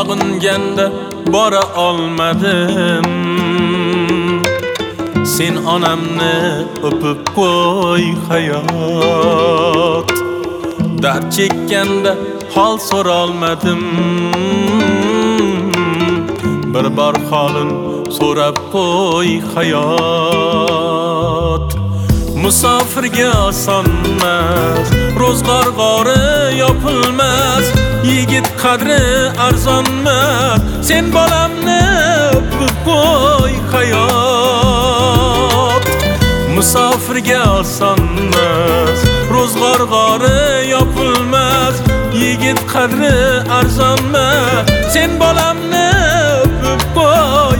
sog'inganda bora olmadim. Sen onamni o'pib qo'y hayot. Dard chekkanda hol so'rolmadim. Bir bor holin so'rab qo'y hayot. Musofirga osonmas, ro'zg'or g'ori yopilmas, yigit qadri arzonmas. Sen bolamni o'pib qo'y hayot. Musofirga osonmas, ro'zg'or g'ori yopilmas, yigit qadri arzonmas. Sen bolamni o'pib qo'y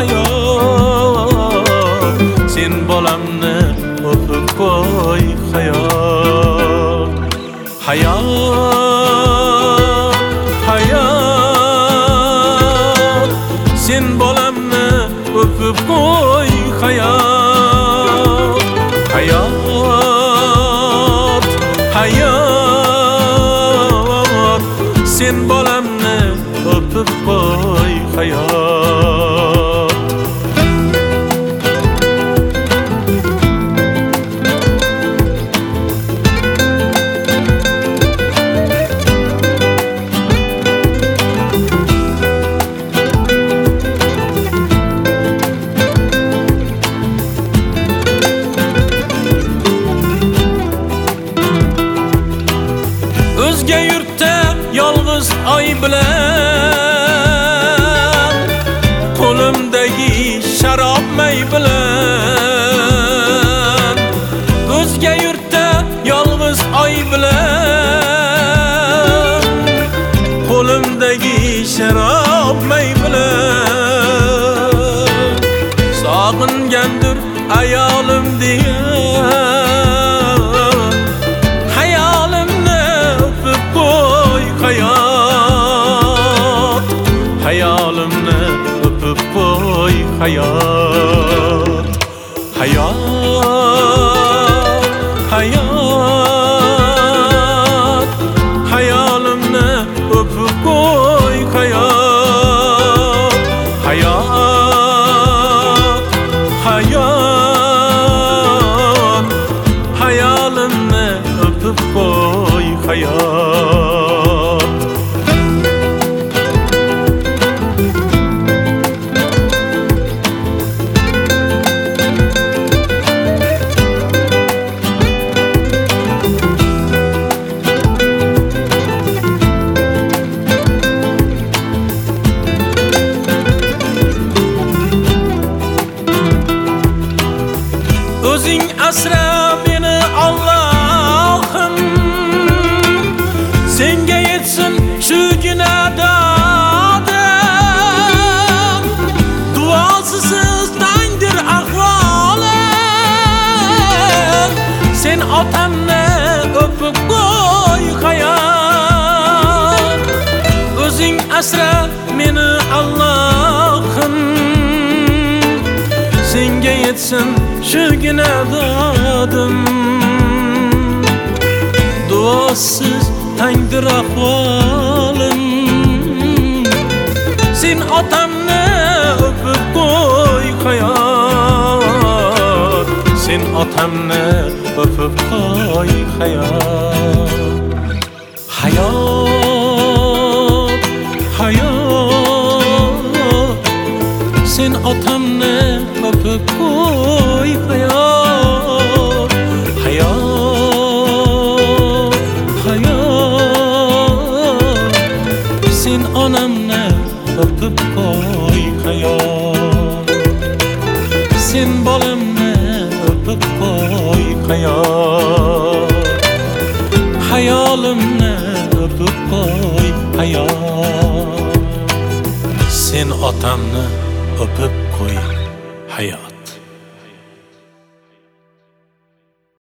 hayot. Sen bolamni o'pib qo'y hayot. Hayot, hayot. Sen bolamni o'pib qo'y hayot. Hayot, hayot. Sen bolamni o'pib qo'y hayot. O'zga yurtda yolg'iz oy bilan, qo'limdagi sharob may bilan. O'zga yurtda yolg'iz oy bilan, qo'limdagi sharob may bilan. Sog'ingandir ayolim deya hayolimni o'pib qo'y hayot. Hayot, hayot. Hayolimni o'pib qo'y hayot. Hayot, hayot. Hayolimni o'pib qo'y hayot. O'zing asra meni Allohim, senga yetsin shugina dodim. Duosiz tangdir ahvolim, sen otamni o'pib qo'y hayot. O'zing asra meni Allohim, senga yetsin shugina dodim. Duosiz tangdir ahvolim, sen otamni o'pib qo'y hayot. Sen otamni o'pib qo'y hayot. Hayot, hayot. Sen otamni o'pib qo'y hayot. Hayot, hayot. Sen onamni o'pib qo'y hayot. Sen bolamni o'pib qo'y hayot. Hayolimni o'pib qo'y hayot. Sen otamni o'pib qo'y hayot.